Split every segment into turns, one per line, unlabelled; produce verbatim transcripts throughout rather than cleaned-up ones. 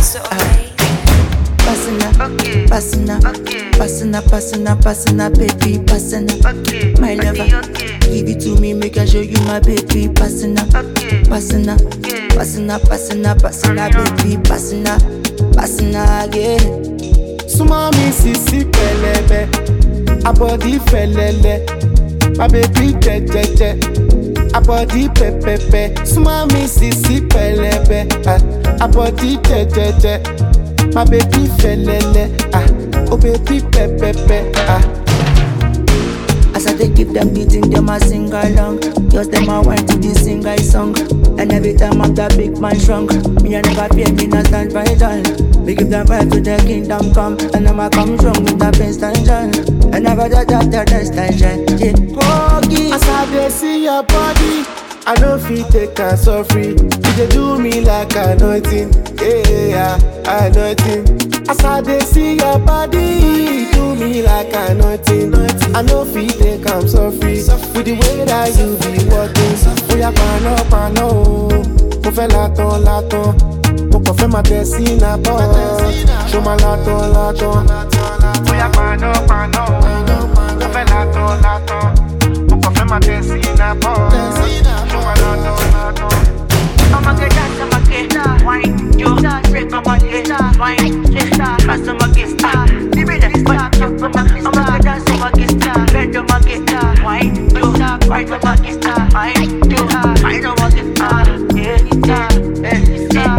so okay.
Passing up,
Okay.
passing up,
Okay.
passing up, passing up, passing up, baby, passing up.
Okay.
My lover,
Okay.
give it to me, make I show you my baby, passing up,
Okay.
passing up,
Okay.
passing up, passing up, passing up, baby, passing up, passing up, yeah.
Sumo mi sisi pẹlẹbẹ, abọ́dí fẹlẹlẹ, my baby jẹjẹjẹ, abọ́dí pẹpẹpẹ. Sumo mi sisi pẹlẹbẹ, ah, abọ́dí jẹjẹjẹ, my baby fẹlẹlẹ, ah, oh baby pẹpẹpẹ, ah.
As I take give them beating, them a sing along. Just them a wine to the single song. And every time I'm that big man strong, me I never fear, me not stand for it all. We give them vibe to the kingdom come, and I'ma come strong with that pain tension. And never that that that extension. Yeah, Pogi.
As I dey see your body, I no fit take am so free. You dey do me like I nothing, yeah, I nothing. As I dey see your body, do me like I nothing. I no fit take am so free. With the way that you be walking, oya pano pano, mo fẹ́ latan latan, mo kàn fẹ́ máa tẹ̀ sí iná bọ́, ṣó máa latan latan. Oya pano pano, mo fẹ́ latan latan, mo kàn fẹ́ máa tẹ̀ sí iná bọ́, ṣó máa latan latan.
I'ma get dance, I'ma get wine, you break my body, wine, just pass I'ma get star. Give me that spot, I'ma get dance, I'ma get star. Bend I'ma get wine, you right I'ma get star. Wine, you right I'ma get star. Yeah, yeah, yeah.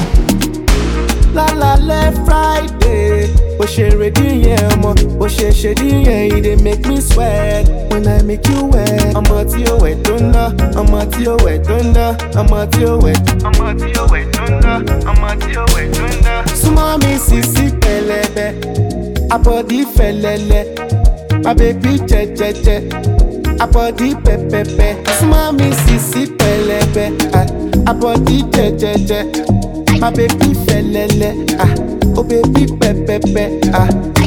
Lálálẹ́ Friday, bó ṣe rèdí yẹn ọmọ, bó ṣe ṣèdí yẹn, e dey make me sweat when I make you wet. Ọmọ tí ó wẹ̀ tó ń ná, ọmọ tí ó wẹ̀ tó ń ná, ọmọ tí ó wẹ̀, ọmọ tí ó wẹ̀ tó ń ná, ọmọ tí ó wẹ̀ tó ń ná. Súnmọ́ mi sisi pẹlẹbẹ, abọ́dí fẹlẹlẹ, my baby jẹjẹjẹ, abọ́dí pẹpẹpẹ. Súnmọ́ mi sisi pẹlẹbẹ, ah, abọ́dí jẹjẹjẹ. My baby fẹlẹlẹ, ah, oh baby pẹpẹpẹ, ah.